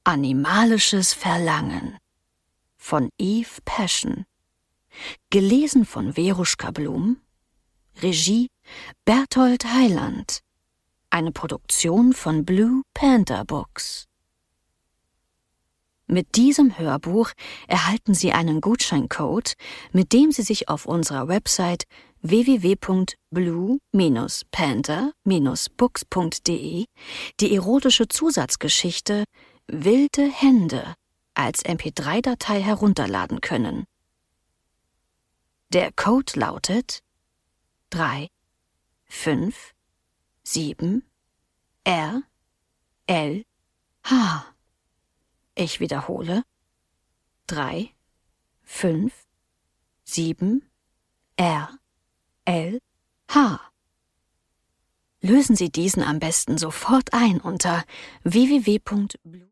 Animalisches Verlangen von Eve Passion. Gelesen von Veruschka Blum. Regie Berthold Heiland. Eine Produktion von Blue Panther Books. Mit diesem Hörbuch erhalten Sie einen Gutscheincode, mit dem Sie sich auf unserer Website www.blue-panther-books.de die erotische Zusatzgeschichte Wilde Hände als MP3-Datei herunterladen können. Der Code lautet 3 5 7 R L H. Ich wiederhole. 3 5 7 R L H. Lösen Sie diesen am besten sofort ein unter www.blue